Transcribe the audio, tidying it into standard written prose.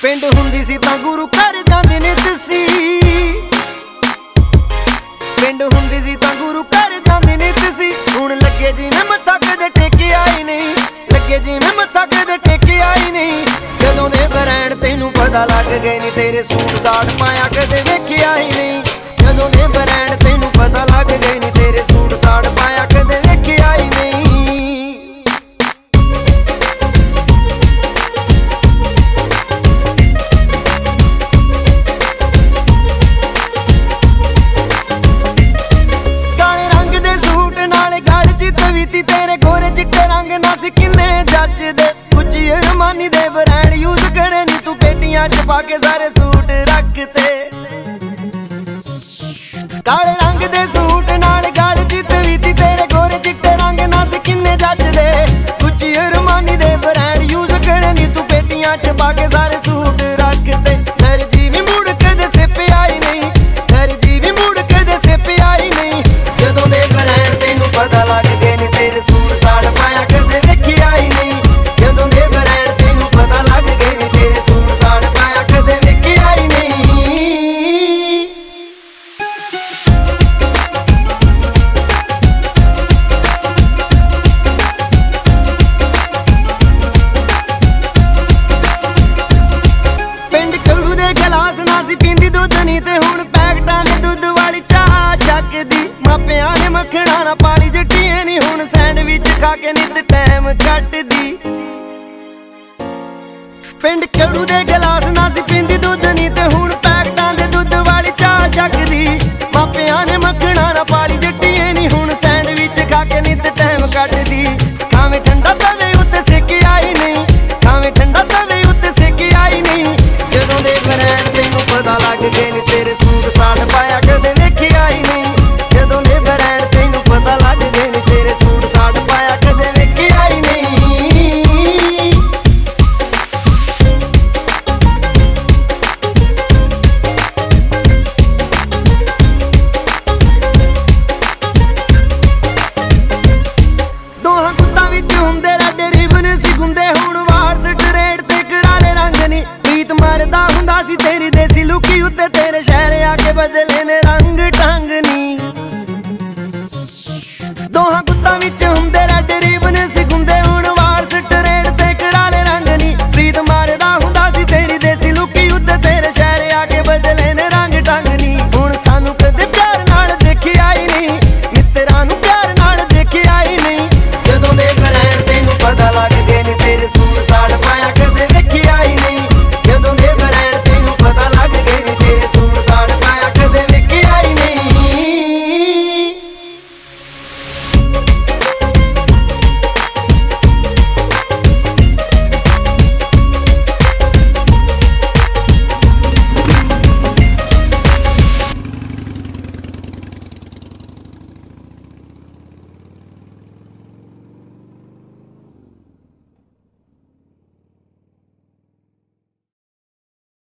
पिंड हुंदी सी तां गुरु घर जांदे नित सी। पिंड हुंदी सी तां गुरु घर जांदे नित सी। हुण लगे जिवें मत्था कदे टेके आई नहीं, लगे जिवें मत्था कदे टेके आई नहीं। जदों दे बरैण तैनूं पता लग गए नी, तेरे सूट साड़ पाया कदे वेखिया ही नहीं। जदों दे बरैण तैनूं पता लग गए नी, तेरे सूट साड़ पाया कदे वेखिया ही नहीं। तेरे गोरे चिट्टे रंग नस किन्ने जचदे, कुछ अरमानी दे ब्रांड यूज करे नी तू, पेटियां च पाके सारे सूट रखते। काले रंग दे सूट नाल गल जित वीती, तेरे गोरे चिट्टे रंग नस किन्ने जचदे, कुछ अरमानी दे ब्रांड यूज करे नी तू, पेटियां च पाके सारे सूट रखते। दर्जी भी मुड़ कदे सिप आई नहीं, दर्जी भी मुड़ कदे सिप आई नहीं। जदों दे ब्रांड तैनूं पता लग गए नी, तेरे सूट साड़ पाया कदे वेखिया ही नहीं। जदों दे बरैण तैनूं पता लग गए नी, तेरे सूट साड़ पाया कदे वेखिया ही नहीं। पिंड कड़ू दे गिलास ना सी पींदी दुध नी, ते हुण पैकटां ने दुध वाली चाह छकदी। मापियां ने मक्खणा ना पाली जट्टिए नी, हुण सैंडविच खा के नित टाइम कटदी। पिंड कड़ू दे गिलास ना सी पींदी दुध नी, ते हुण पैकटां दे दुध वाली चाह छकदी। मापियां ने मक्खणा ना पाली जट्टिए नी, हुण सैंडविच खा के नित टाइम कटदी। खावे ठंडा तवे उत्ते सेक आई नहीं, खावे ठंडा तवे उत्ते सेक आई नहीं। जदों दे बरैण तैनूं पता लग गए नी, तेरे सूट साड़ पाया कदे वेखिया ही नहीं। जदों दे बरैण तैनूं पता लग गए नी, तेरे सूट साड़ पाया कदे वेखिया ही नहीं। दोहां कुत्तां विच हुंदे रैड रिबन सी गुंदे, हुण वाल स्ट्रेट ते करारे रंग नी। प्रीत मरदा हुंदा सी तेरी देसी लुकी उत्ते, तेरे शहर आके बदले ने रंग ढंग नी। दोहां कुत्तां विच हुंदे रैड रिबन सी गुंदे, हुण वाल स्ट्रेट ते करारे रंग नी। प्रीत मरदा हुंदा सी तेरी देसी लुकी उत्ते, तेरे शहर आके बदले ने रंग ढंग नी। हुण सानू कदे प्यार नाल देखिया ही नहीं, मित्तरां नूं प्यार नाल देखिया ही नहीं। जदों दे बरैण तैनूं पता लग गए नी, तेरे सूट